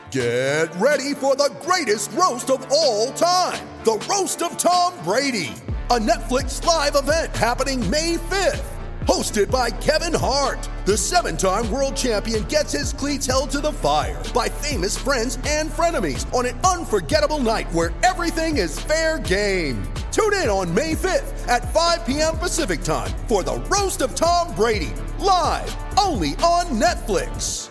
Get ready for the greatest roast of all time, the Roast of Tom Brady, a Netflix live event happening May 5th. Hosted by Kevin Hart, the 7-time world champion gets his cleats held to the fire by famous friends and frenemies on an unforgettable night where everything is fair game. Tune in on May 5th at 5 p.m. Pacific time for the Roast of Tom Brady, live only on Netflix.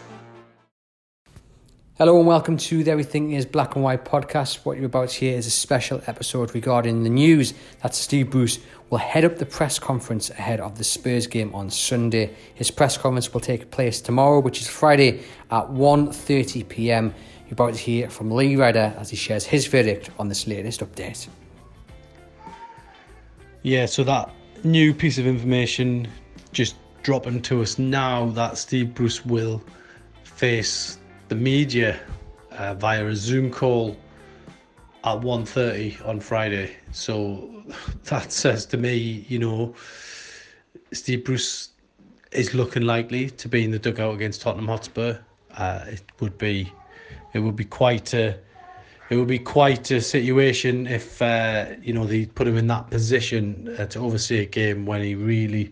Hello and welcome to the Everything is Black and White podcast. What you're about to hear is a special episode regarding the news that Steve Bruce will head up the press conference ahead of the Spurs game on Sunday. His press conference will take place tomorrow, which is Friday at 1:30 p.m. You're about to hear from Lee Ryder as he shares his verdict on this latest update. Yeah, so that new piece of information just dropping to us now that Steve Bruce will face the media via a Zoom call at 1:30 on Friday. So that says to me, Steve Bruce is looking likely to be in the dugout against Tottenham Hotspur. It would be quite a situation if they put him in that position to oversee a game when he really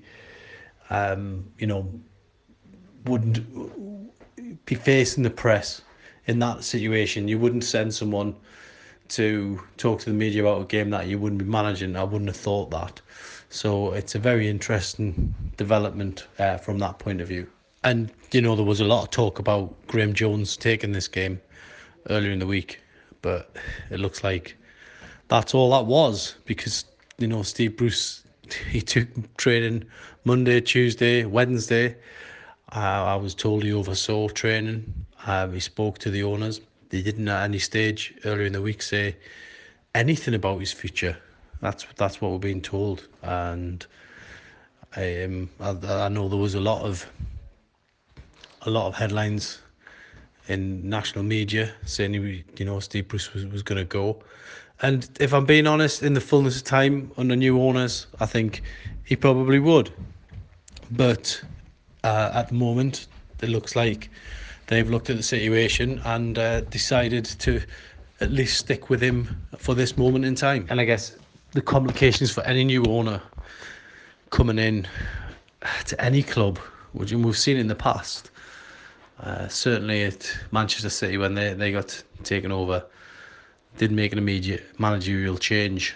wouldn't be facing the press. In that situation, you wouldn't send someone to talk to the media about a game that you wouldn't be managing. I wouldn't have thought that. So it's a very interesting development from that point of view. And, there was a lot of talk about Graham Jones taking this game earlier in the week, but it looks like that's all that was, because, Steve Bruce, he took training Monday, Tuesday, Wednesday. I was told he oversaw training. He spoke to the owners. They didn't at any stage earlier in the week say anything about his future. That's what we're being told. And I know there was a lot of headlines in national media saying Steve Bruce was going to go. And if I'm being honest, in the fullness of time under new owners, I think he probably would. But at the moment, it looks like they've looked at the situation and decided to at least stick with him for this moment in time. And I guess the complications for any new owner coming in to any club, which we've seen in the past, certainly at Manchester City when they got taken over, did make an immediate managerial change.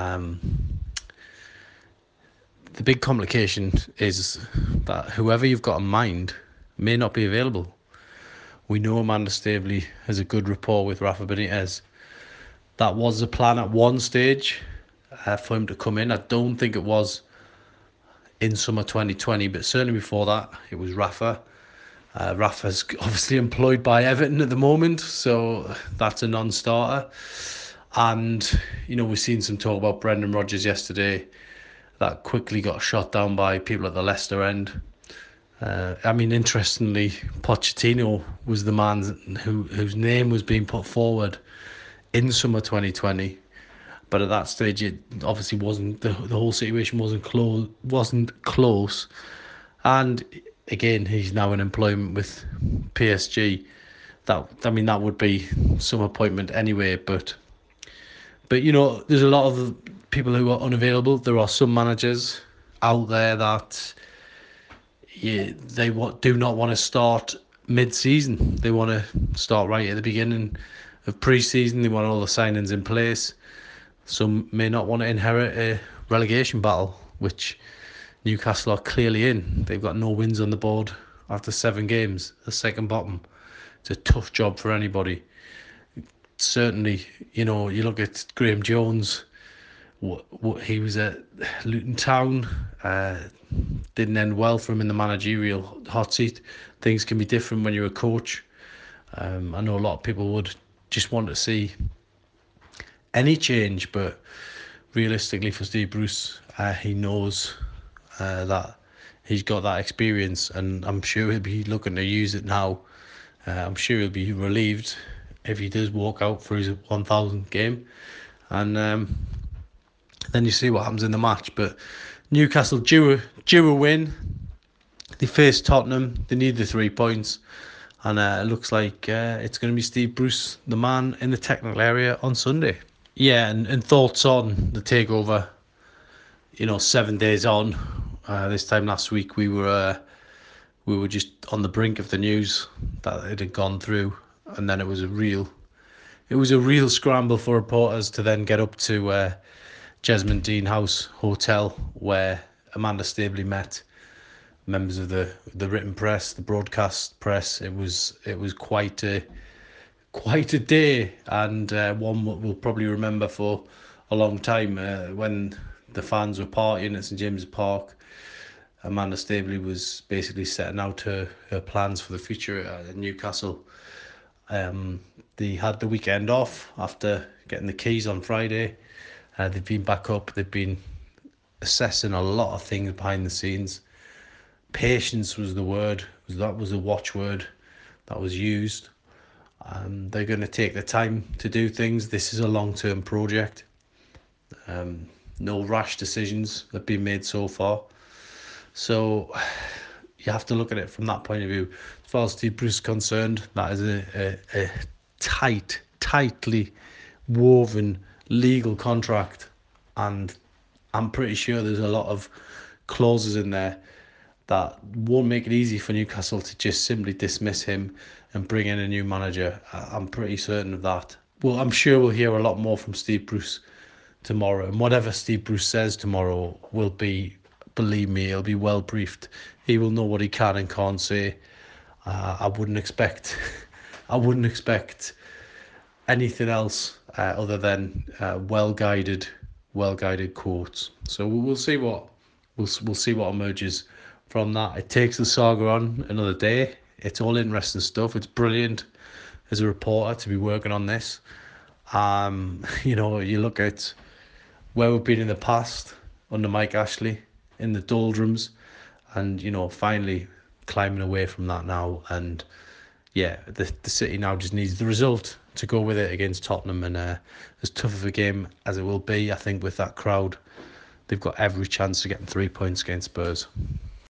The big complication is that whoever you've got in mind may not be available. We know Amanda Staveley has a good rapport with Rafa Benitez. That was the plan at one stage for him to come in. I don't think it was in summer 2020, but certainly before that, it was Rafa. Rafa's obviously employed by Everton at the moment, so that's a non-starter. And, we've seen some talk about Brendan Rodgers yesterday. That quickly got shot down by people at the Leicester end. Interestingly, Pochettino was the man whose name was being put forward in summer 2020, but at that stage it obviously wasn't. The whole situation wasn't close, and again he's now in employment with PSG. That would be some appointment anyway, but there's a lot of people who are unavailable. There are some managers out there that they do not want to start mid-season. They want to start right at the beginning of pre-season. They want all the signings in place. Some may not want to inherit a relegation battle, which Newcastle are clearly in. They've got no wins on the board after 7 games, the second bottom. It's a tough job for anybody. Certainly, you look at Graham Jones. What he was at Luton Town, didn't end well for him in the managerial hot seat. Things can be different when you're a coach. I know a lot of people would just want to see any change, but realistically for Steve Bruce, he knows that he's got that experience, and I'm sure he'll be looking to use it now. I'm sure he'll be relieved if he does walk out for his 1,000th game, and then you see what happens in the match. But Newcastle due a win. They face Tottenham. They need the 3 points. And it looks like it's going to be Steve Bruce, the man in the technical area, on Sunday. Yeah, and thoughts on the takeover. 7 days on. This time last week we were just on the brink of the news that it had gone through, and then it was a real scramble for reporters to then get up to Jesmond Dean House Hotel, where Amanda Staveley met members of the written press, the broadcast press. It was quite a day, and one we'll probably remember for a long time. When the fans were partying at St James's Park, Amanda Staveley was basically setting out her plans for the future at Newcastle. They had the weekend off after getting the keys on Friday. They've been back up. They've been assessing a lot of things behind the scenes. Patience was the word. That was the watchword that was used. They're going to take the time to do things. This is a long-term project. No rash decisions have been made so far. So you have to look at it from that point of view. As far as Steve Bruce is concerned, that is a tightly woven legal contract. And I'm pretty sure there's a lot of clauses in there that won't make it easy for Newcastle to just simply dismiss him and bring in a new manager. I'm pretty certain of that. Well, I'm sure we'll hear a lot more from Steve Bruce tomorrow, and whatever Steve Bruce says tomorrow will be, believe me, he'll be well briefed. He will know what he can and can't say. I wouldn't expect anything else other than well guided quotes. So we'll see what emerges from that. It takes the saga on another day. It's all interesting stuff. It's brilliant as a reporter to be working on this. You look at where we've been in the past under Mike Ashley in the doldrums, and finally climbing away from that now. And yeah, the City now just needs the result to go with it against Tottenham, and as tough of a game as it will be, I think with that crowd, they've got every chance of getting 3 points against Spurs.